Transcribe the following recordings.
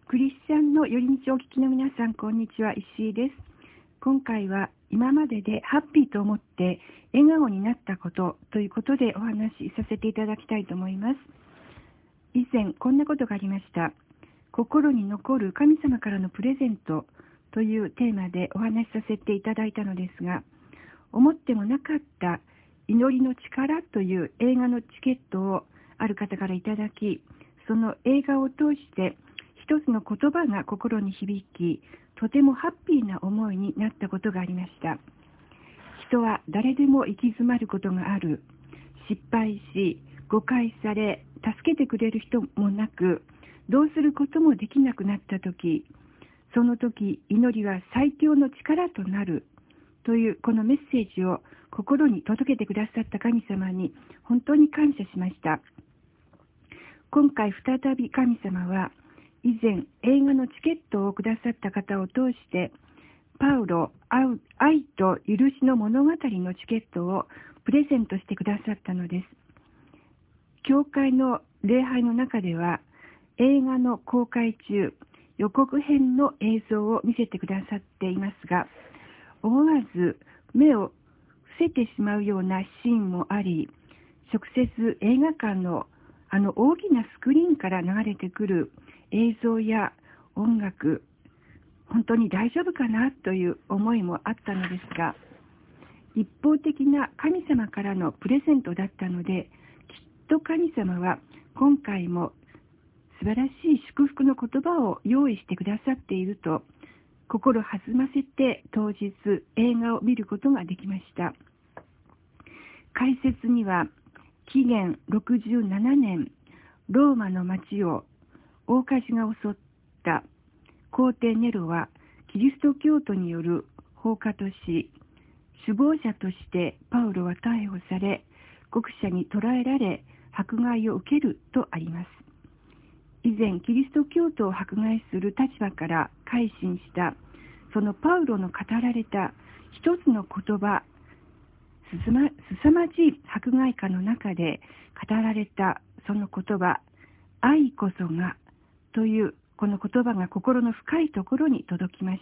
クリスチャンの寄り道をお聞きの皆さん、こんにちは。石井です。今回は今まででハッピーと思って笑顔になったことということでお話しさせていただきたいと思います。以前こんなことがありました。心に残る神様からのプレゼントというテーマでお話しさせていただいたのですが、思ってもなかった祈りの力という映画のチケットをある方からいただき、その映画を通して一つの言葉が心に響き、とてもハッピーな思いになったことがありました。人は誰でも行き詰まることがある。失敗し、誤解され、助けてくれる人もなく、どうすることもできなくなったとき、その時、祈りは最強の力となるというこのメッセージを心に届けてくださった神様に本当に感謝しました。今回再び神様は、以前映画のチケットをくださった方を通してパウロ愛と許しの物語のチケットをプレゼントしてくださったのです。教会の礼拝の中では映画の公開中予告編の映像を見せてくださっていますが、思わず目を伏せてしまうようなシーンもあり、直接映画館の大きなスクリーンから流れてくる映像や音楽、本当に大丈夫かなという思いもあったのですが、一方的な神様からのプレゼントだったので、きっと神様は今回も素晴らしい祝福の言葉を用意してくださっていると心弾ませて当日映画を見ることができました。解説には紀元67年ローマの町を大火事が襲った皇帝ネロはキリスト教徒による放火とし、首謀者としてパウロは逮捕され、獄舎に捕らえられ迫害を受けるとあります。以前キリスト教徒を迫害する立場から改心したそのパウロの語られた一つの言葉、すさまじい迫害下の中で語られたその言葉、愛こそがというこの言葉が心の深いところに届きました。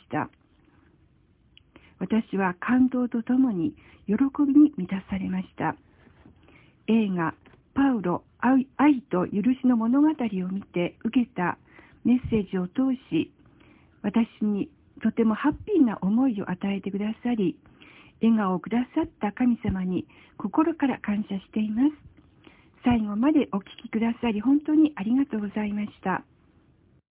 私は感動とともに喜びに満たされました。映画パウロ愛と許しの物語を見て受けたメッセージを通し、私にとてもハッピーな思いを与えてくださり、笑顔をくださった神様に心から感謝しています。最後までお聞きくださり本当にありがとうございました。